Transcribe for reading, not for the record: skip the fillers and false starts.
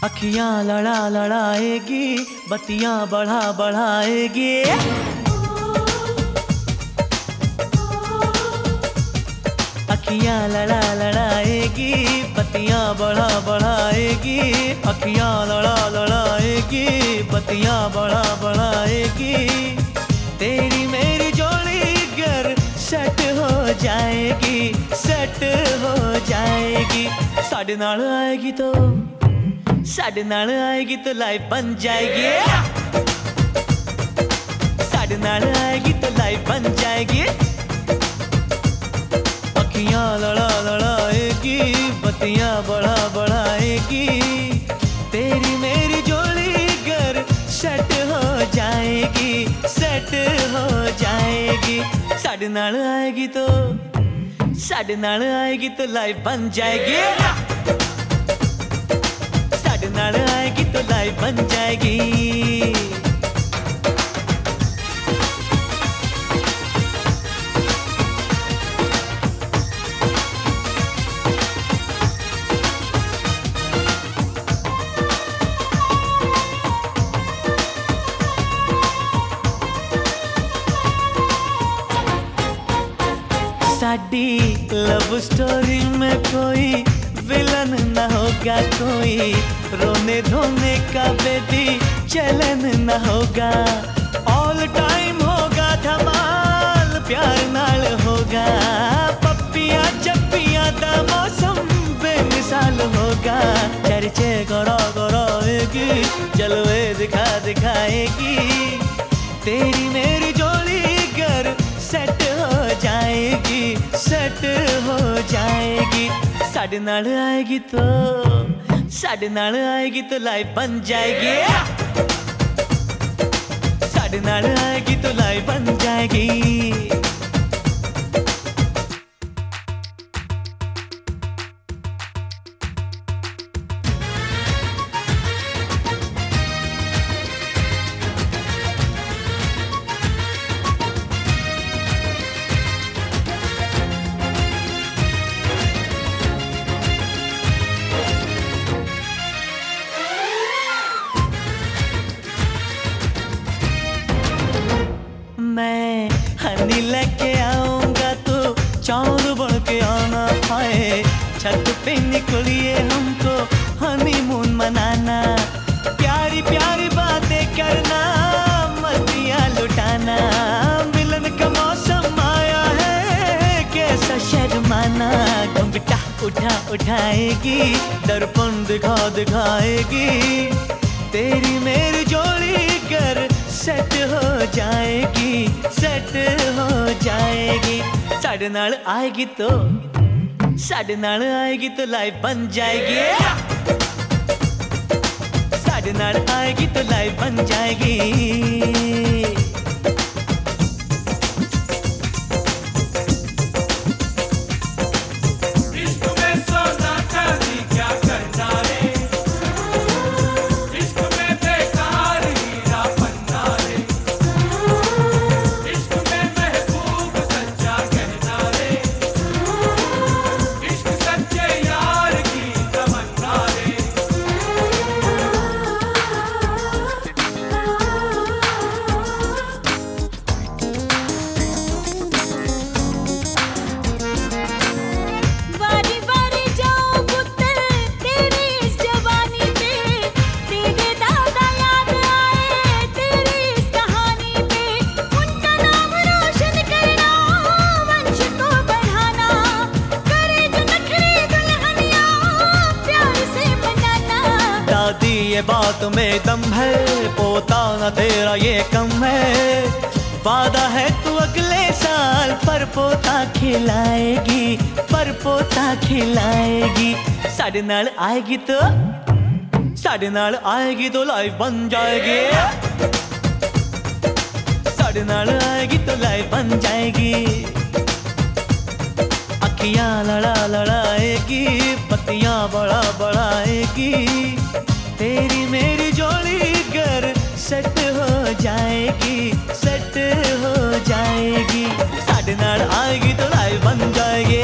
अखियां लड़ा लड़ाएगी, बत्तियां बढ़ा बढ़ाएगी। अखियां लड़ा लड़ाएगी, बत्तियां बढ़ा बढ़ाएगी। अखियां लड़ा लड़ाएगी, बत्तियां बढ़ा बढ़ाएगी। तेरी मेरी जोड़ी गर सेट हो जाएगी, सेट हो जाएगी। साडे नाल आएगी तो, साडे नाल आएगी तो लाइफ बन जाएगी। साडे नाल आएगी तो लाइफ बन जाएगी। अखियां लड़ा लड़ाएगी, बत्तियां बढ़ा बढ़ाएगी। तेरी मेरी जोड़ी गर सेट हो जाएगी, सेट हो जाएगी। साडे नाल आएगी तो, साडे नाल आएगी तो लाइफ बन जाएगी। साडे नाल आएगी तो लाइफ बन जाएगी। साडी लव स्टोरी में कोई विलन न होगा, कोई रोने धोने का बेबी चलन न होगा। ऑल टाइम होगा धमाल, प्यार नाल होगा। पप्पियां चप्पियां दा मौसम बेमिसाल होगा। चर्चे करा कराएगी, जलवे दिखा दिखाएगी। तेरी मेरी जोड़ी गर सेट हो जाएगी, सेट हो जाएगी। साडे नाल आएगी तो, साडे नाल आएगी तो लाइफ बन जाएगी। साडे नाल आएगी तो लाइफ बन जाएगी। मैं हनी लेके आऊंगा तो चांद बन के आना है। छत पे निकलिए हमको हनीमून मनाना। प्यारी प्यारी बातें करना, मस्तियाँ लुटाना। मिलन का मौसम आया है, कैसा शर्माना। घुंघटा उठा उठाएगी, दर्पण दिखा दिखाएगी। तेरी मेरी जोड़ी गर सेट हो जाएगी, सेट हो जाएगी। साडे नाल आएगी तो, साडे नाल आएगी तो लाइफ बन जाएगी। साडे नाल आएगी तो लाइफ बन जाएगी। ये बात में दम है, पोता न तेरा ये कम है। वादा है तू अगले साल पर पोता खिलाएगी, पर पोता खिलाएगी। साडे नाल आएगी तो, साडे नाल आएगी तो लाइफ बन जाएगी। साडे नाल आएगी तो लाइफ बन जाएगी। अखियां लड़ा लड़ाएगी, बत्तियां बढ़ा बढ़ाएगी। तेरी मेरी जोड़ी गर सेट हो जाएगी, सेट हो जाएगी। साडे नाल आएगी तो लाइफ बन जाएगी।